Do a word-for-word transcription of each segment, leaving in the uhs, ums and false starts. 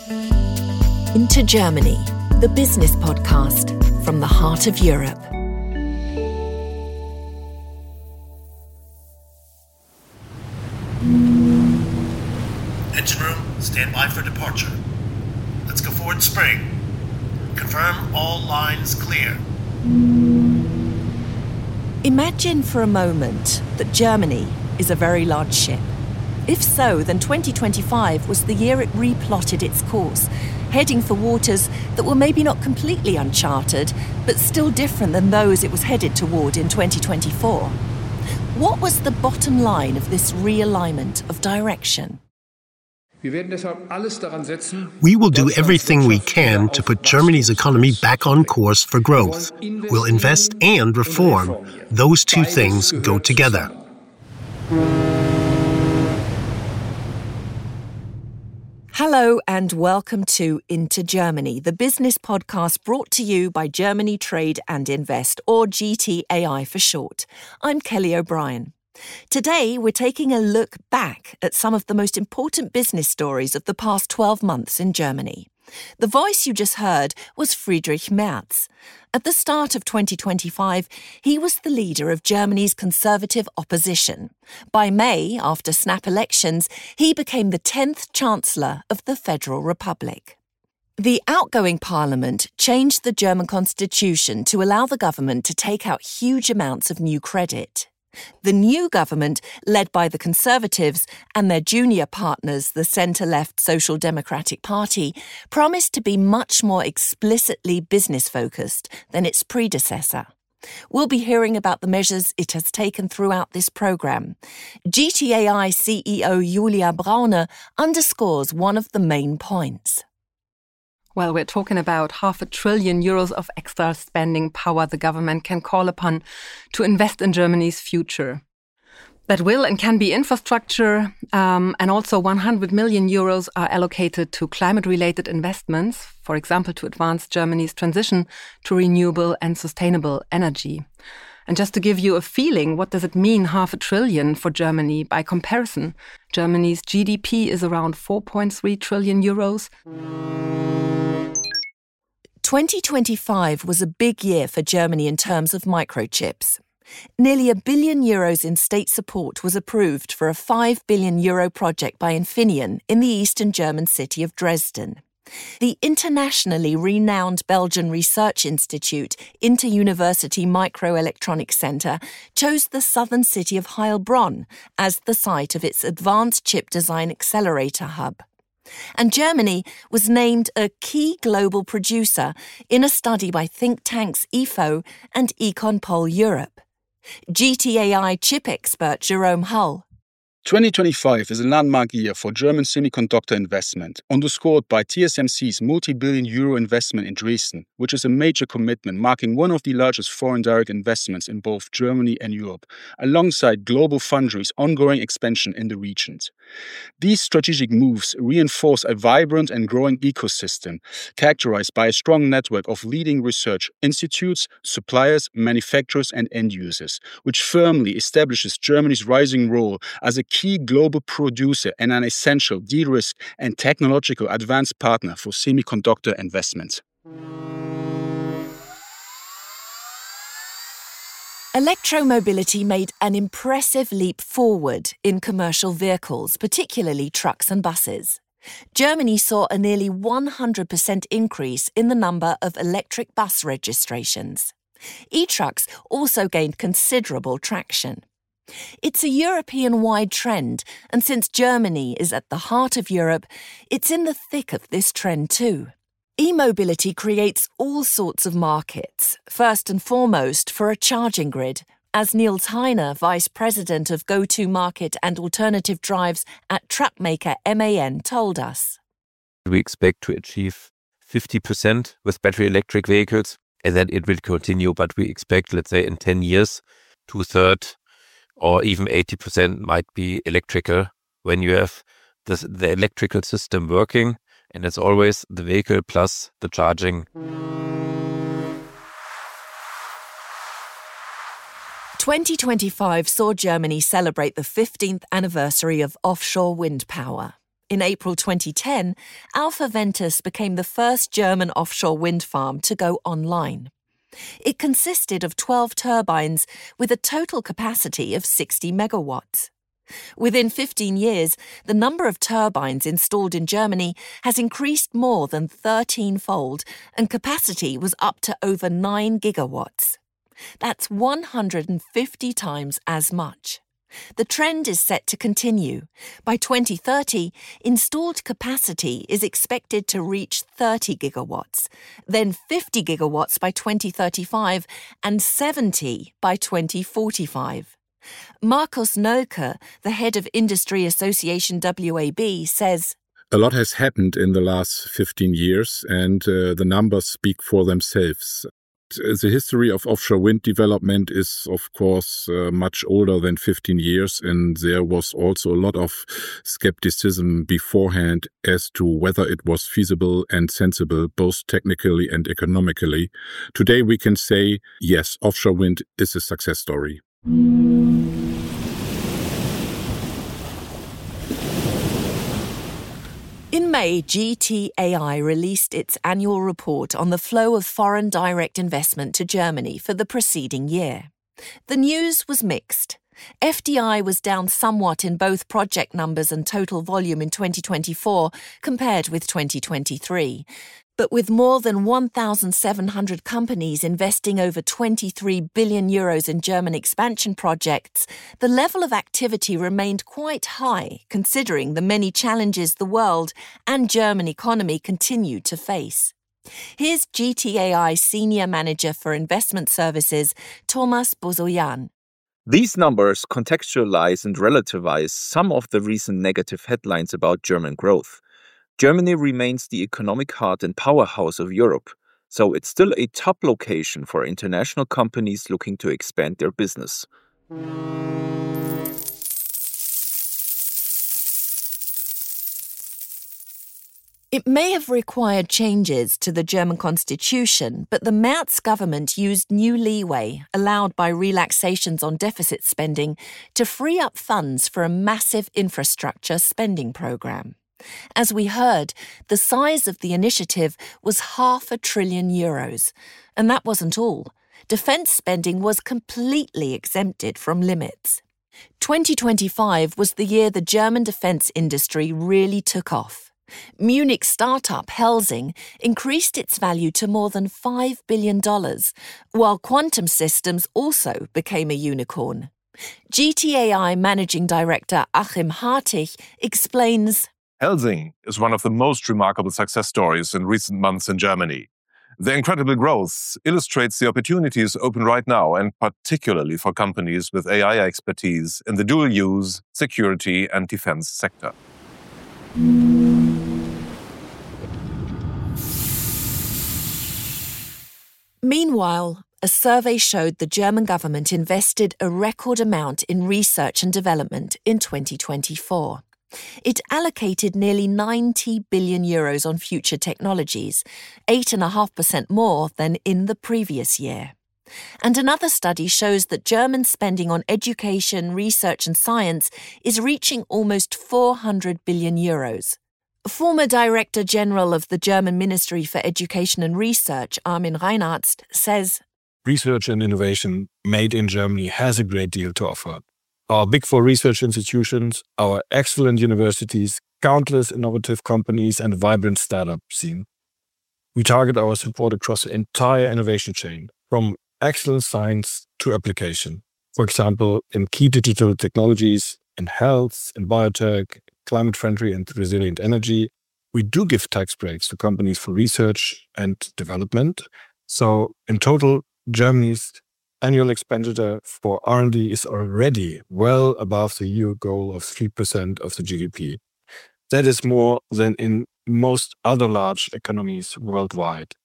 Into Germany, the business podcast from the heart of Europe. Engine room, stand by for departure. Let's go forward spring. Confirm all lines clear. Imagine for a moment that Germany is a very large ship. If so, then twenty twenty-five was the year it replotted its course, heading for waters that were maybe not completely uncharted, but still different than those it was headed toward in twenty twenty-four. What was the bottom line of this realignment of direction? We will do everything we can to put Germany's economy back on course for growth. We'll invest and reform. Those two things go together. Hello and welcome to Into Germany, the business podcast brought to you by Germany Trade and Invest, or G T A I for short. I'm Kelly O'Brien. Today, we're taking a look back at some of the most important business stories of the past twelve months in Germany. The voice you just heard was Friedrich Merz. At the start of twenty twenty-five, he was the leader of Germany's conservative opposition. By May, after snap elections, he became the tenth Chancellor of the Federal Republic. The outgoing parliament changed the German constitution to allow the government to take out huge amounts of new credit. The new government, led by the Conservatives and their junior partners, the centre-left Social Democratic Party, promised to be much more explicitly business-focused than its predecessor. We'll be hearing about the measures it has taken throughout this programme. G T A I C E O Julia Braune underscores one of the main points. Well, we're talking about half a trillion euros of extra spending power the government can call upon to invest in Germany's future. That will and can be infrastructure, um, and also one hundred million euros are allocated to climate-related investments, for example, to advance Germany's transition to renewable and sustainable energy. And just to give you a feeling, what does it mean, half a trillion for Germany? By comparison, Germany's G D P is around four point three trillion euros. twenty twenty-five was a big year for Germany in terms of microchips. Nearly a billion euros in state support was approved for a five billion euro project by Infineon in the eastern German city of Dresden. The internationally renowned Belgian research institute Inter-University Microelectronics Centre chose the southern city of Heilbronn as the site of its Advanced Chip Design Accelerator Hub. And Germany was named a key global producer in a study by think tanks I F O and Econpol Europe. G T A I chip expert Jerome Hull. twenty twenty-five is a landmark year for German semiconductor investment, underscored by T S M C's multi-billion euro investment in Dresden, which is a major commitment marking one of the largest foreign direct investments in both Germany and Europe, alongside GlobalFoundries' ongoing expansion in the regions. These strategic moves reinforce a vibrant and growing ecosystem, characterized by a strong network of leading research institutes, suppliers, manufacturers, and end users, which firmly establishes Germany's rising role as a key global producer and an essential de-risk and technological advanced partner for semiconductor investments. Electromobility made an impressive leap forward in commercial vehicles, particularly trucks and buses. Germany saw a nearly one hundred percent increase in the number of electric bus registrations. E-trucks also gained considerable traction. It's a European-wide trend, and since Germany is at the heart of Europe, it's in the thick of this trend too. E-mobility creates all sorts of markets, first and foremost for a charging grid, as Nils Heine, Vice President of Go-To-Market and Alternative Drives at truck maker M A N, told us. We expect to achieve fifty percent with battery electric vehicles, and then it will continue, but we expect, let's say, in ten years, two-thirds or even eighty percent might be electrical when you have this, the electrical system working. And it's always the vehicle plus the charging. twenty twenty-five saw Germany celebrate the fifteenth anniversary of offshore wind power. In April twenty ten, Alpha Ventus became the first German offshore wind farm to go online. It consisted of twelve turbines with a total capacity of sixty megawatts. Within fifteen years, the number of turbines installed in Germany has increased more than thirteen-fold, and capacity was up to over nine gigawatts. That's one hundred fifty times as much. The trend is set to continue. By twenty thirty, installed capacity is expected to reach thirty gigawatts, then fifty gigawatts by twenty thirty-five, and seventy by twenty forty-five. Markus Nölke, the head of Industry Association W A B, says, "A lot has happened in the last fifteen years, and uh, the numbers speak for themselves. The history of offshore wind development is, of course, uh, much older than fifteen years, and there was also a lot of skepticism beforehand as to whether it was feasible and sensible, both technically and economically. Today we can say, yes, offshore wind is a success story." In May, G T A I released its annual report on the flow of foreign direct investment to Germany for the preceding year. The news was mixed. F D I was down somewhat in both project numbers and total volume in twenty twenty-four compared with twenty twenty-three. But with more than one thousand seven hundred companies investing over twenty-three billion euros in German expansion projects, the level of activity remained quite high, considering the many challenges the world and German economy continue to face. Here's G T A I Senior Manager for Investment Services, Thomas Bozoyan. These numbers contextualize and relativize some of the recent negative headlines about German growth. Germany remains the economic heart and powerhouse of Europe, so it's still a top location for international companies looking to expand their business. It may have required changes to the German constitution, but the Merz government used new leeway, allowed by relaxations on deficit spending, to free up funds for a massive infrastructure spending programme. As we heard, the size of the initiative was half a trillion euros. And that wasn't all. Defence spending was completely exempted from limits. twenty twenty-five was the year the German defence industry really took off. Munich startup Helsing increased its value to more than five billion dollars, while Quantum Systems also became a unicorn. G T A I Managing Director Achim Hartig explains, Helsing is one of the most remarkable success stories in recent months in Germany. The incredible growth illustrates the opportunities open right now, and particularly for companies with A I expertise in the dual-use, security and defense sector. Meanwhile, a survey showed the German government invested a record amount in research and development in twenty twenty-four. It allocated nearly ninety billion euros on future technologies, eight point five percent more than in the previous year. And another study shows that German spending on education, research and science is reaching almost four hundred billion euros. Former Director General of the German Ministry for Education and Research, Armin Reinartz, says, "Research and innovation made in Germany has a great deal to offer. Our big four research institutions, our excellent universities, countless innovative companies and a vibrant startup scene. We target our support across the entire innovation chain, from excellent science to application. For example, in key digital technologies, in health, in biotech, climate-friendly and resilient energy. We do give tax breaks to companies for research and development. So in total, Germany's annual expenditure for R and D is already well above the E U goal of three percent of the G D P. That is more than in most other large economies worldwide."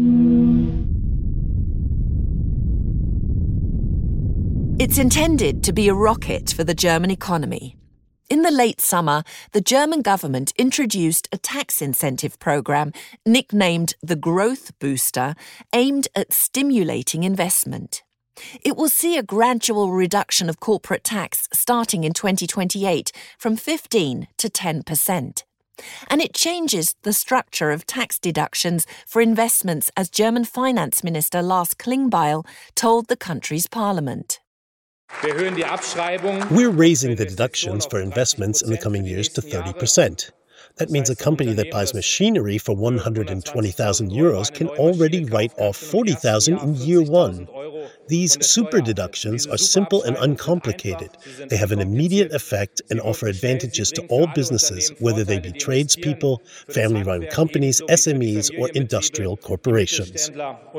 It's intended to be a rocket for the German economy. In the late summer, the German government introduced a tax incentive program nicknamed the Growth Booster, aimed at stimulating investment. It will see a gradual reduction of corporate tax starting in twenty twenty-eight from fifteen to ten percent. And it changes the structure of tax deductions for investments, as German Finance Minister Lars Klingbeil told the country's parliament. We're raising the deductions for investments in the coming years to thirty percent. That means a company that buys machinery for one hundred twenty thousand euros can already write off forty thousand in year one. These super deductions are simple and uncomplicated. They have an immediate effect and offer advantages to all businesses, whether they be tradespeople, family-run companies, S M Es, or industrial corporations.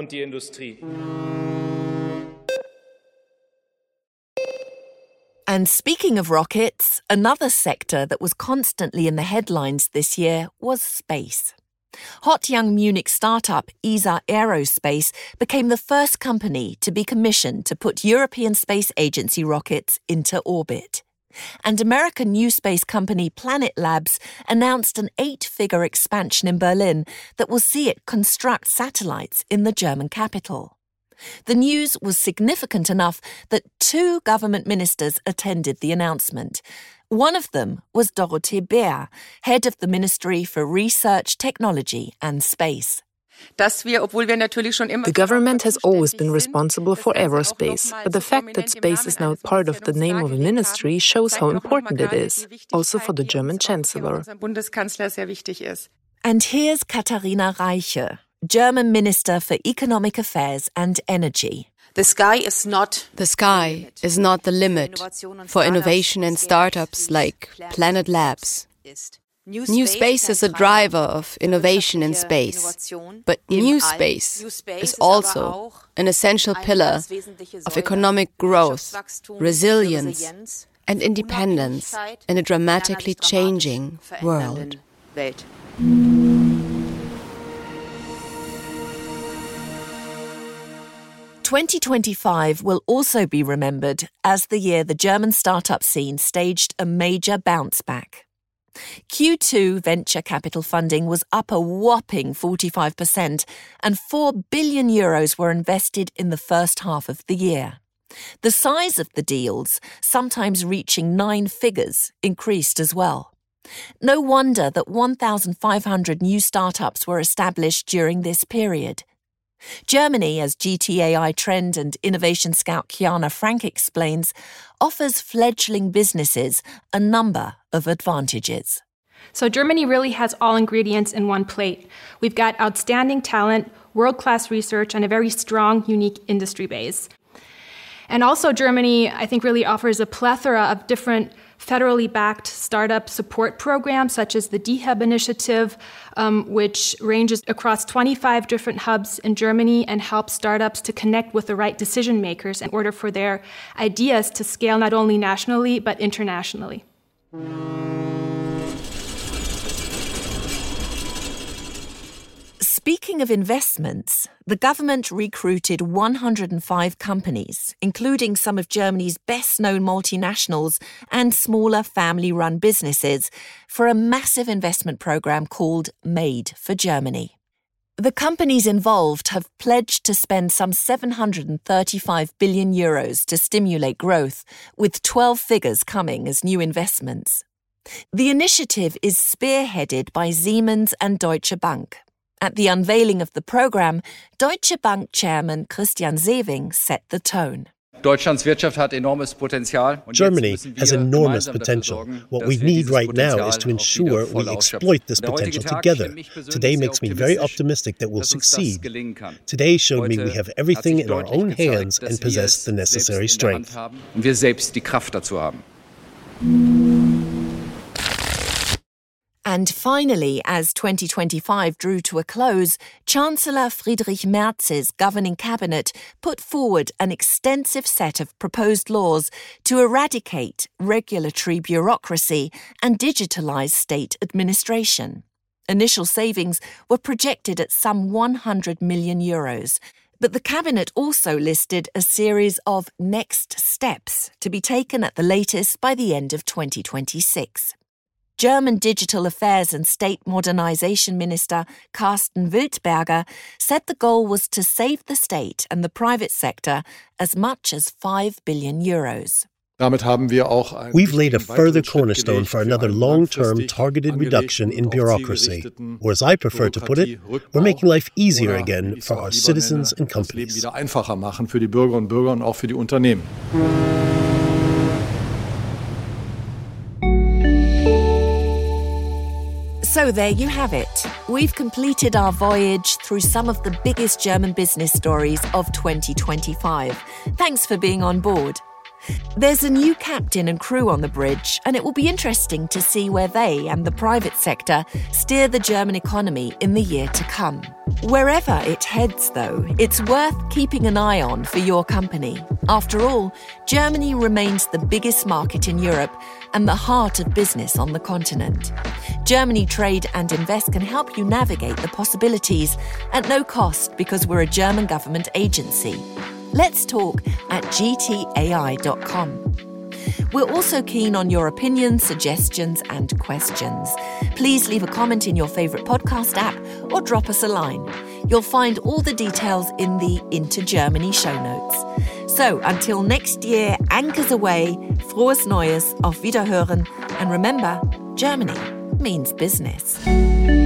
And speaking of rockets, another sector that was constantly in the headlines this year was space. Hot young Munich startup E S A Aerospace became the first company to be commissioned to put European Space Agency rockets into orbit. And American new space company Planet Labs announced an eight-figure expansion in Berlin that will see it construct satellites in the German capital. The news was significant enough that two government ministers attended the announcement. One of them was Dorothee Bär, head of the Ministry for Research, Technology and Space. The government has always been responsible for aerospace, but the fact that space is now part of the name of a ministry shows how important it is, also for the German Chancellor. And here's Katharina Reiche, German Minister for Economic Affairs and Energy. The sky is not the sky is not the limit for innovation and startups like Planet Labs. New space is a driver of innovation in space, but new space is also an essential pillar of economic growth, resilience, and independence in a dramatically changing world. twenty twenty-five will also be remembered as the year the German startup scene staged a major bounce back. Q two venture capital funding was up a whopping forty-five percent, and four billion euros were invested in the first half of the year. The size of the deals, sometimes reaching nine figures, increased as well. No wonder that one thousand five hundred new startups were established during this period. Germany, as G T A I trend and innovation scout Kiana Frank explains, offers fledgling businesses a number of advantages. So Germany really has all ingredients in one plate. We've got outstanding talent, world-class research, and a very strong, unique industry base. And also Germany, I think, really offers a plethora of different federally backed startup support programs, such as the D Hub initiative, um, which ranges across twenty-five different hubs in Germany and helps startups to connect with the right decision makers in order for their ideas to scale not only nationally, but internationally. Speaking of investments, the government recruited one hundred five companies, including some of Germany's best-known multinationals and smaller family-run businesses, for a massive investment program called Made for Germany. The companies involved have pledged to spend some seven hundred thirty-five billion euros to stimulate growth, with twelve figures coming as new investments. The initiative is spearheaded by Siemens and Deutsche Bank. At the unveiling of the program, Deutsche Bank chairman Christian Sewing set the tone. Germany has enormous potential. What we need right now is to ensure we exploit this potential together. Today makes me very optimistic that we'll succeed. Today showed me we have everything in our own hands and possess the necessary strength. And finally, as twenty twenty-five drew to a close, Chancellor Friedrich Merz's governing cabinet put forward an extensive set of proposed laws to eradicate regulatory bureaucracy and digitalise state administration. Initial savings were projected at some one hundred million euros. But the cabinet also listed a series of next steps to be taken at the latest by the end of twenty twenty-six. German Digital Affairs and State Modernization Minister Carsten Wildberger said the goal was to save the state and the private sector as much as five billion euros. We've laid a further cornerstone for another long-term targeted reduction in bureaucracy. Or as I prefer to put it, we're making life easier again for our citizens and companies. So there you have it. We've completed our voyage through some of the biggest German business stories of twenty twenty-five. Thanks for being on board. There's a new captain and crew on the bridge, and it will be interesting to see where they and the private sector steer the German economy in the year to come. Wherever it heads, though, it's worth keeping an eye on for your company. After all, Germany remains the biggest market in Europe and the heart of business on the continent. Germany Trade and Invest can help you navigate the possibilities at no cost because we're a German government agency. Let's talk at G T A I dot com. We're also keen on your opinions, suggestions, and questions. Please leave a comment in your favourite podcast app or drop us a line. You'll find all the details in the Into Germany show notes. So until next year, anchors away, frohes Neues, auf Wiederhören, and remember, Germany means business.